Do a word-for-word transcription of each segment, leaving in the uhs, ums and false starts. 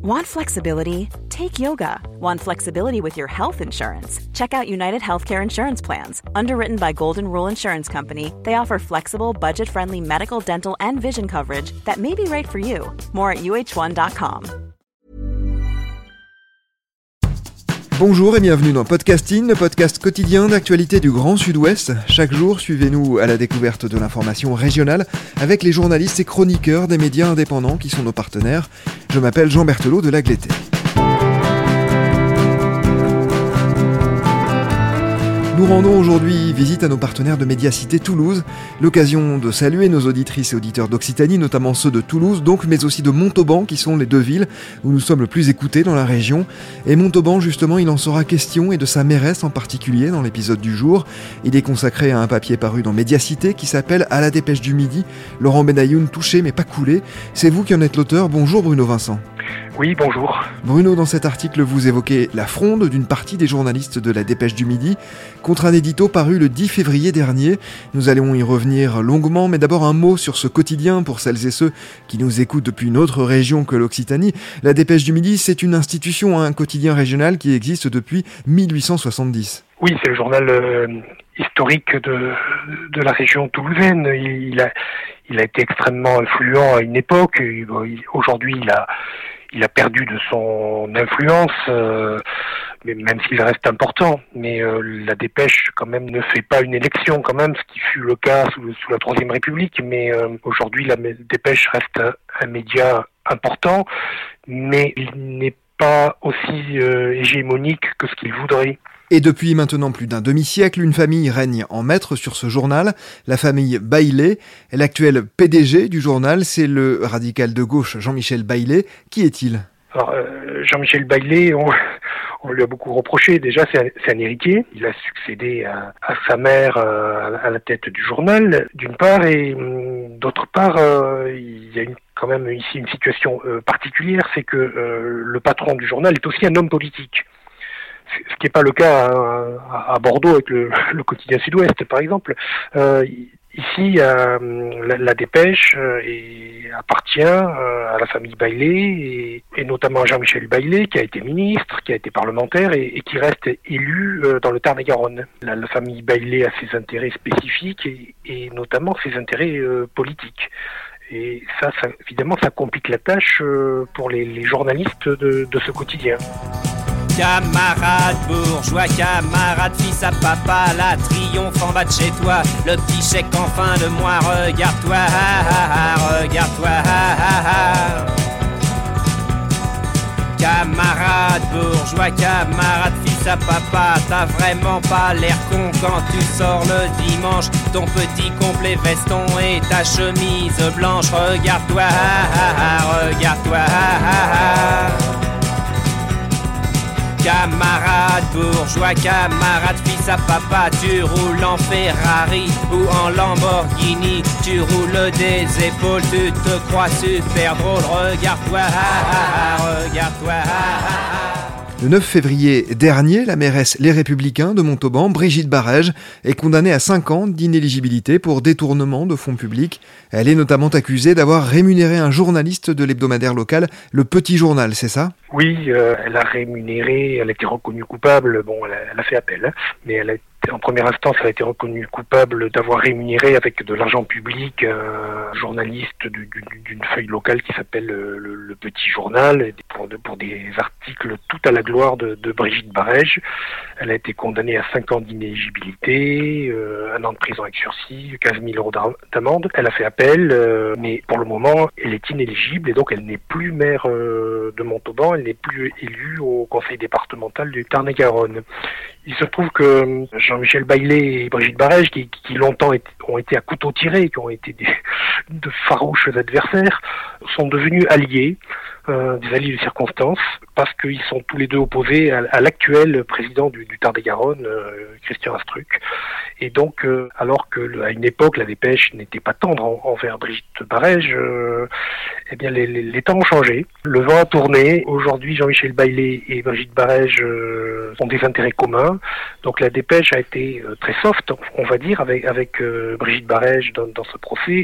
Want flexibility? Take yoga. Want flexibility with your health insurance? Check out United Healthcare Insurance Plans. Underwritten by Golden Rule Insurance Company, they offer flexible, budget-friendly medical, dental, and vision coverage that may be right for you. More at U H one dot com. Bonjour et bienvenue dans Podcasting, le podcast quotidien d'actualité du Grand Sud-Ouest. Chaque jour, suivez-nous à la découverte de l'information régionale avec les journalistes et chroniqueurs des médias indépendants qui sont nos partenaires. Je m'appelle Jean Berthelot de Lagleté. Nous rendons aujourd'hui visite à nos partenaires de Médiacité Toulouse, l'occasion de saluer nos auditrices et auditeurs d'Occitanie, notamment ceux de Toulouse, donc, mais aussi de Montauban, qui sont les deux villes où nous sommes le plus écoutés dans la région. Et Montauban, justement, il en sera question, et de sa mairesse en particulier, dans l'épisode du jour. Il est consacré à un papier paru dans Médiacité qui s'appelle « À la dépêche du midi ». Laurent Benayoun, touché mais pas coulé. C'est vous qui en êtes l'auteur. Bonjour Bruno Vincent. Oui, bonjour. Bruno, dans cet article, vous évoquez la fronde d'une partie des journalistes de la Dépêche du Midi contre un édito paru le dix février dernier. Nous allons y revenir longuement, mais d'abord un mot sur ce quotidien pour celles et ceux qui nous écoutent depuis une autre région que l'Occitanie. La Dépêche du Midi, c'est une institution, un quotidien régional qui existe depuis mille huit cent soixante-dix. Oui, c'est le journal euh, historique de, de la région toulousaine. Il, il, a, il a été extrêmement influent à une époque. Il, aujourd'hui, il a... Il a perdu de son influence, euh, mais même s'il reste important. Mais euh, la Dépêche, quand même, ne fait pas une élection, quand même, ce qui fut le cas sous, sous la Troisième République. Mais euh, aujourd'hui, la Dépêche reste un, un média important, mais il n'est pas aussi euh, hégémonique que ce qu'il voudrait. Et depuis maintenant plus d'un demi-siècle, une famille règne en maître sur ce journal, la famille Baillet. L'actuel P D G du journal, c'est le radical de gauche Jean-Michel Baillet. Qui est-il ? Alors, euh, Jean-Michel Baillet, on, on lui a beaucoup reproché. Déjà, c'est un, c'est un héritier. Il a succédé à, à sa mère euh, à la tête du journal, d'une part, et hum, d'autre part, euh, il y a une, quand même ici une situation euh, particulière, c'est que euh, le patron du journal est aussi un homme politique. Ce qui n'est pas le cas à, à Bordeaux avec le, le quotidien Sud-Ouest, par exemple. Euh, ici, euh, la, la Dépêche euh, et appartient euh, à la famille Baillet et, et notamment à Jean-Michel Baillet, qui a été ministre, qui a été parlementaire et, et qui reste élu euh, dans le Tarn-et-Garonne. La, la famille Baillet a ses intérêts spécifiques et, et notamment ses intérêts euh, politiques. Et ça, ça, évidemment, ça complique la tâche euh, pour les, les journalistes de, de ce quotidien. Camarade bourgeois, camarade fils à papa, la triomphe en bas de chez toi, le petit chèque en fin de mois, regarde-toi, ha, ha, ha, regarde-toi, ha, ha, ha. Camarade bourgeois, camarade fils à papa, t'as vraiment pas l'air con quand tu sors le dimanche, ton petit complet veston et ta chemise blanche, regarde-toi, ha, ha, ha, regarde-toi, ha, ha, ha. Camarade bourgeois, camarade fils à papa, tu roules en Ferrari ou en Lamborghini, tu roules des épaules, tu te crois super drôle, regarde-toi, ha, ha, ha, regarde-toi, ha, ha, ha. Le neuf février dernier, la mairesse Les Républicains de Montauban, Brigitte Barège, est condamnée à cinq ans d'inéligibilité pour détournement de fonds publics. Elle est notamment accusée d'avoir rémunéré un journaliste de l'hebdomadaire local, Le Petit Journal, c'est ça ? Oui, euh, elle a rémunéré, elle a été reconnue coupable, bon, elle a, elle a fait appel, hein, mais elle a en première instance, elle a été reconnue coupable d'avoir rémunéré avec de l'argent public un journaliste du, du, d'une feuille locale qui s'appelle le, le, le Petit Journal, pour, pour des articles tout à la gloire de, de Brigitte Barège. Elle a été condamnée à cinq ans d'inéligibilité, euh, un an de prison avec sursis, quinze mille euros d'amende. Elle a fait appel, euh, mais pour le moment, elle est inéligible et donc elle n'est plus maire euh, de Montauban, elle n'est plus élue au conseil départemental du Tarn-et-Garonne. Il se trouve que Jean-Michel Baillet et Brigitte Barège, qui, qui longtemps été, ont été à couteau tiré, qui ont été des, de farouches adversaires, sont devenus alliés, euh, des alliés de circonstance, parce qu'ils sont tous les deux opposés à, à l'actuel président du, du Tarn-et-Garonne, euh, Christian Astruc. Et donc, euh, alors que à une époque, la Dépêche n'était pas tendre en, envers Brigitte Barège, euh, eh bien les, les, les temps ont changé. Le vent a tourné. Aujourd'hui, Jean-Michel Baillet et Brigitte Barège euh, ont des intérêts communs. Donc la Dépêche a été euh, très soft, on va dire, avec, avec euh, Brigitte Barège dans, dans ce procès,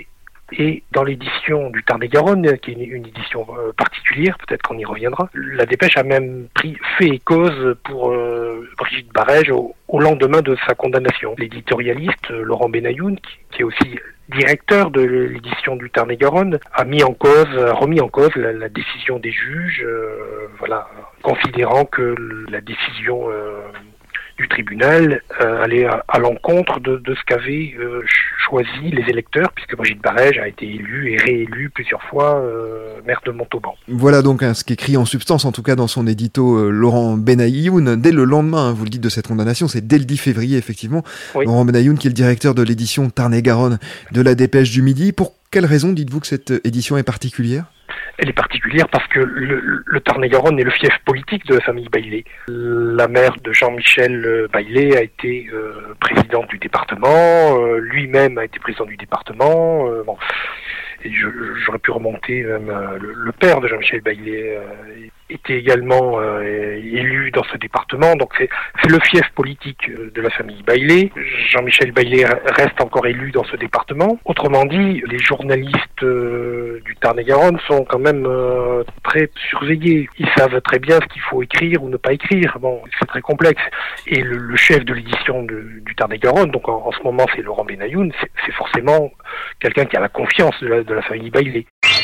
Et dans l'édition du Tarn-et-Garonne, qui est une, une édition euh, particulière, peut-être qu'on y reviendra, la Dépêche a même pris fait et cause pour euh, Brigitte Barège au, au lendemain de sa condamnation. L'éditorialiste euh, Laurent Benayoun, qui, qui est aussi directeur de l'édition du Tarn-et-Garonne, a mis en cause, a remis en cause la, la décision des juges, euh, voilà, considérant que la décision euh, du tribunal euh, allait à, à l'encontre de, de ce qu'avaient euh, choisi les électeurs, puisque Brigitte Barège a été élue et réélue plusieurs fois euh, maire de Montauban. Voilà donc hein, ce qu'écrit en substance, en tout cas dans son édito, euh, Laurent Benayoun, dès le lendemain, hein, vous le dites, de cette condamnation, c'est dès le dix février, effectivement. Oui. Laurent Benayoun, qui est le directeur de l'édition Tarn-et-Garonne de la Dépêche du Midi. Pour quelle raison dites-vous que cette édition est particulière ? Elle est particulière parce que le, le Tarn-et-Garonne est le fief politique de la famille Baillet. La mère de Jean-Michel Baillet a été euh, présidente du département, euh, lui-même a été président du département. Euh, bon. Et je, j'aurais pu remonter même euh, le, le père de Jean-Michel Baillet euh, était également euh, élu dans ce département, donc c'est, c'est le fief politique de la famille Baillet. Jean-Michel Baillet reste encore élu dans ce département. Autrement dit, les journalistes euh, du Tarn-et-Garonne sont quand même euh, très surveillés. Ils savent très bien ce qu'il faut écrire ou ne pas écrire. Bon, c'est très complexe. Et le, le chef de l'édition de, du Tarn-et-Garonne, donc en, en ce moment c'est Laurent Benayoun, c'est, c'est forcément quelqu'un qui a la confiance de la, de la famille Baillet.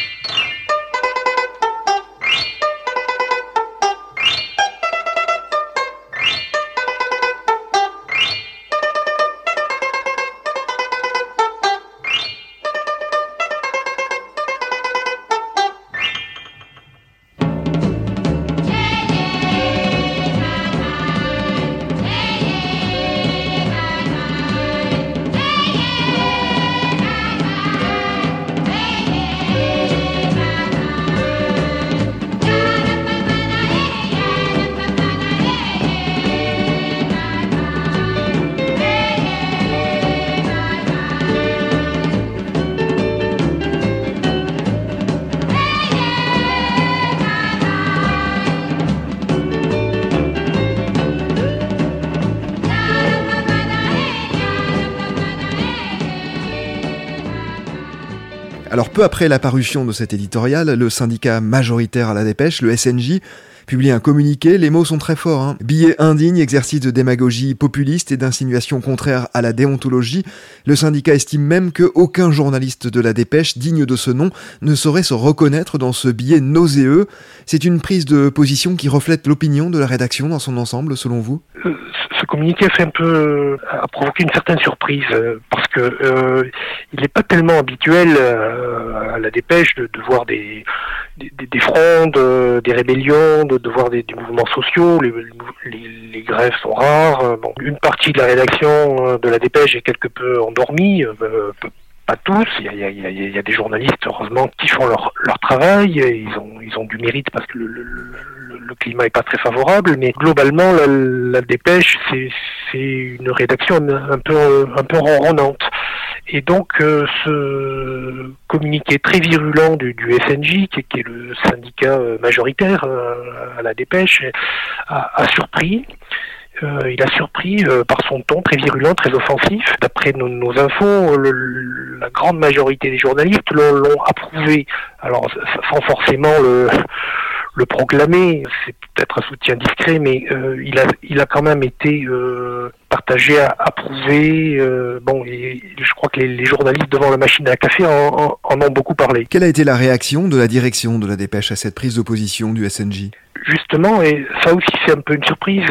Alors peu après la parution de cet éditorial, le syndicat majoritaire à la Dépêche, le S N J, publie un communiqué. Les mots sont très forts, hein. Billet indigne, exercice de démagogie populiste et d'insinuation contraire à la déontologie. Le syndicat estime même qu'aucun journaliste de la Dépêche digne de ce nom ne saurait se reconnaître dans ce billet nauséeux. C'est une prise de position qui reflète l'opinion de la rédaction dans son ensemble, selon vous ? Ce communiqué fait un peu, a provoqué une certaine surprise parce que euh, il n'est pas tellement habituel euh, à la Dépêche de, de voir des, des, des frondes, euh, des rébellions, de, de voir des, des mouvements sociaux. Les, les, les grèves sont rares. Bon, une partie de la rédaction de la Dépêche est quelque peu endormie. Euh, Pas tous, il y a, il, y a, il y a des journalistes, heureusement, qui font leur, leur travail, ils ont, ils ont du mérite parce que le, le, le, le climat est pas très favorable, mais globalement, la, la Dépêche, c'est, c'est une rédaction un peu, un peu ronronnante. Et donc, euh, ce communiqué très virulent du, du S N J, qui, qui est le syndicat majoritaire euh, à la Dépêche, a, a surpris. Euh, il a surpris euh, par son ton très virulent, très offensif. D'après nos, nos infos, le, la grande majorité des journalistes l'ont, l'ont approuvé. Alors, sans forcément le, le proclamer, c'est peut-être un soutien discret, mais euh, il a, il a quand même été euh, partagé, approuvé. Euh, bon, et je crois que les, les journalistes devant la machine à café en, en, en ont beaucoup parlé. Quelle a été la réaction de la direction de la Dépêche à cette prise de position du S N J ? Justement, et ça aussi c'est un peu une surprise,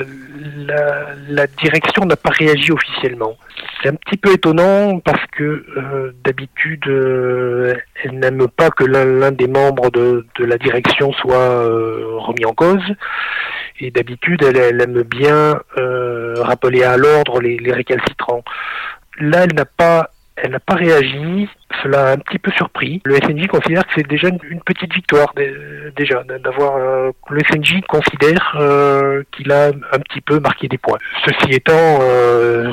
la, la direction n'a pas réagi officiellement. C'est un petit peu étonnant parce que euh, d'habitude, euh, elle n'aime pas que l'un, l'un des membres de, de la direction soit euh, remis en cause. Et d'habitude, elle, elle aime bien euh, rappeler à l'ordre les, les récalcitrants. Là, elle n'a pas Elle n'a pas réagi, cela a un petit peu surpris. Le S N J considère que c'est déjà une, une petite victoire, déjà, d'avoir... Euh, le S N J considère euh, qu'il a un petit peu marqué des points. Ceci étant, euh,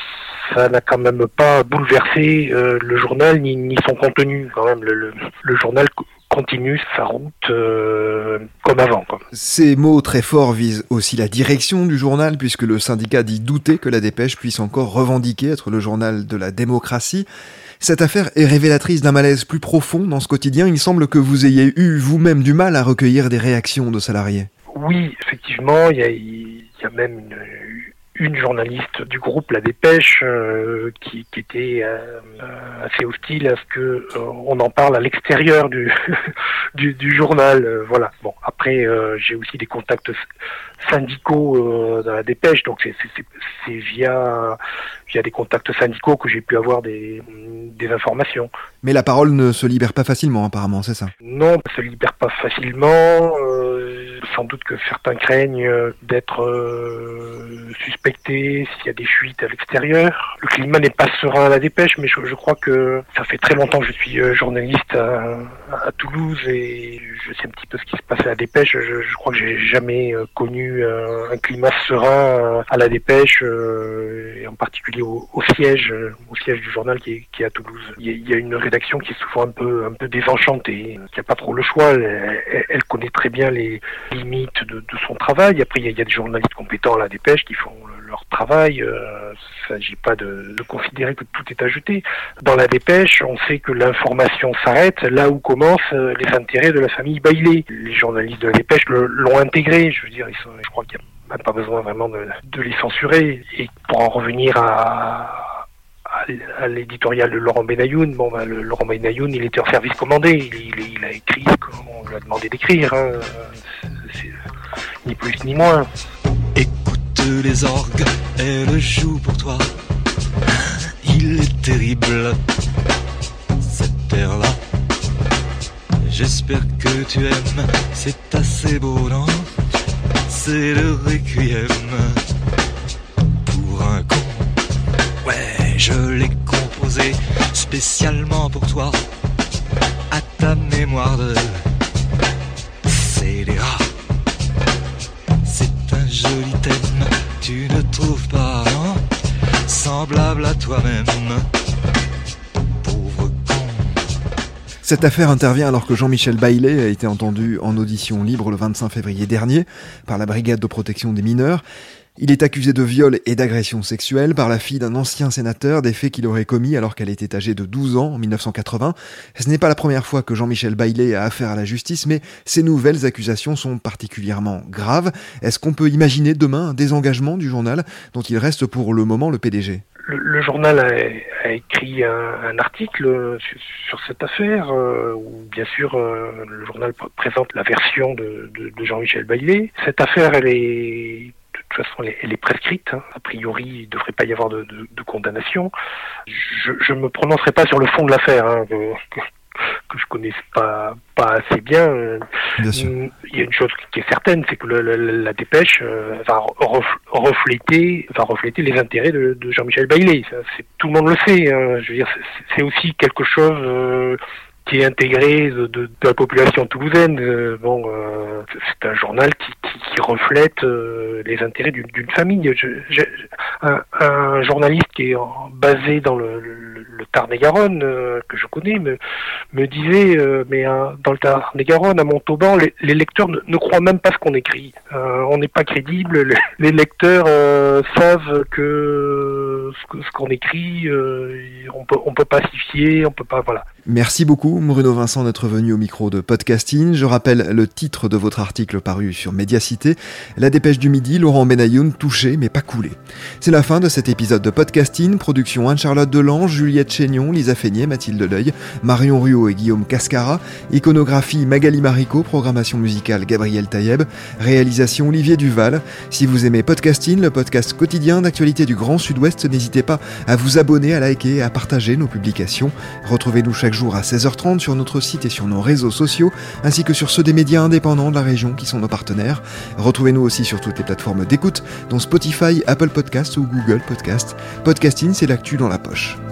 ça n'a quand même pas bouleversé euh, le journal ni, ni son contenu. Quand même, le, le, le journal continue sa route euh, comme avant, quoi. Ces mots très forts visent aussi la direction du journal, puisque le syndicat dit douter que la Dépêche puisse encore revendiquer être le journal de la démocratie. Cette affaire est révélatrice d'un malaise plus profond dans ce quotidien. Il semble que vous ayez eu vous-même du mal à recueillir des réactions de salariés. Oui, effectivement, il y a, il y a même une, une journaliste du groupe La Dépêche euh, qui, qui était euh, assez hostile à ce que euh, on en parle à l'extérieur du, du, du journal. Euh, voilà. Bon, après, euh, j'ai aussi des contacts syndicaux euh, dans La Dépêche, donc c'est, c'est, c'est, c'est via via des contacts syndicaux que j'ai pu avoir des des informations. Mais la parole ne se libère pas facilement, apparemment, c'est ça? Non, elle se libère pas facilement. Euh, sans doute que certains craignent d'être euh, suspectés s'il y a des fuites à l'extérieur. Le climat n'est pas serein à La Dépêche, mais je, je crois que ça fait très longtemps que je suis journaliste à, à Toulouse et je sais un petit peu ce qui se passe à La Dépêche. Je, je crois que j'ai jamais connu un, un climat serein à La Dépêche, euh, et en particulier au, au siège, au siège du journal qui est, qui est à Toulouse. Il y, a, il y a une rédaction qui est souvent un peu, un peu désenchantée, qui n'a pas trop le choix. Elle, elle, elle connaît très bien les limites de, de son travail. Après, il y, a, il y a des journalistes compétents à La Dépêche qui font leur travail. Euh, il ne s'agit pas de, de considérer que tout est à jeter. Dans La Dépêche, on sait que l'information s'arrête là où commencent les intérêts de la famille Bailey. Les journalistes de La Dépêche le, l'ont intégré. Je veux dire, ils sont, je crois qu'il n'y a même pas besoin vraiment de, de les censurer. Et pour en revenir à à l'éditorial de Laurent Benayoun, bon ben le, Laurent Benayoun, il était en service commandé, il, il, il a écrit ce qu'on lui a demandé d'écrire, hein. C'est, c'est, ni plus ni moins. Écoute les orgues, elle joue pour toi. Il est terrible, cette terre-là. J'espère que tu aimes, c'est assez beau, non? C'est le requiem pour un con. Ouais, je l'ai composé spécialement pour toi, à ta mémoire de scélérat. C'est un joli thème, tu ne trouves pas, non? Semblable à toi-même, pauvre con. Cette affaire intervient alors que Jean-Michel Bailey a été entendu en audition libre le vingt-cinq février dernier par la Brigade de protection des mineurs. Il est accusé de viol et d'agression sexuelle par la fille d'un ancien sénateur, des faits qu'il aurait commis alors qu'elle était âgée de douze ans en dix-neuf cent quatre-vingts. Ce n'est pas la première fois que Jean-Michel Bailey a affaire à la justice, mais ces nouvelles accusations sont particulièrement graves. Est-ce qu'on peut imaginer demain un désengagement du journal dont il reste pour le moment le P D G ? Le, le journal a, a écrit un, un article sur, sur cette affaire euh, où bien sûr euh, le journal pr- présente la version de, de, de Jean-Michel Bailey. Cette affaire, elle est de toute façon, elle est, elle est prescrite. Hein. A priori, il ne devrait pas y avoir de, de, de condamnation. Je ne me prononcerai pas sur le fond de l'affaire, hein, que, que, que je connaisse pas pas assez bien. Bien sûr. Il y a une chose qui est certaine, c'est que le, le, la Dépêche euh, va refléter va refléter les intérêts de, de Jean-Michel Bailey. Ça, c'est, tout le monde le sait. Hein. Je veux dire, c'est, c'est aussi quelque chose euh, qui est intégré de, de, de la population toulousaine. Euh, bon, euh, c'est un journal qui, qui, qui reflète euh, les intérêts d'une, d'une famille. Je, je, un, un journaliste qui est en, basé dans le, le, le Tarn-et-Garonne, euh, que je connais, me, me disait, euh, mais euh, dans le Tarn-et-Garonne, à Montauban, les, les lecteurs ne, ne croient même pas ce qu'on écrit. Euh, on n'est pas crédible. Les, les lecteurs euh, savent que ce, que ce qu'on écrit, euh, on peut, on peut pas s'y fier, on peut pas, voilà. Merci beaucoup Bruno Vincent d'être venu au micro de Podcasting. Je rappelle le titre de votre article paru sur Médiacité, La Dépêche du Midi, Laurent Benayoun, touché mais pas coulé. C'est la fin de cet épisode de Podcasting, production Anne-Charlotte Delange, Juliette Chénion, Lisa Feignet, Mathilde Leuil, Marion Ruot et Guillaume Cascara, iconographie Magali Marico, programmation musicale Gabriel Taïeb, réalisation Olivier Duval. Si vous aimez Podcasting, le podcast quotidien d'actualité du Grand Sud-Ouest, n'hésitez pas à vous abonner, à liker et à partager nos publications. Retrouvez-nous chaque jour à seize heures trente sur notre site et sur nos réseaux sociaux, ainsi que sur ceux des médias indépendants de la région qui sont nos partenaires. Retrouvez-nous aussi sur toutes les plateformes d'écoute, dont Spotify, Apple Podcasts ou Google Podcasts. Podcasting, c'est l'actu dans la poche.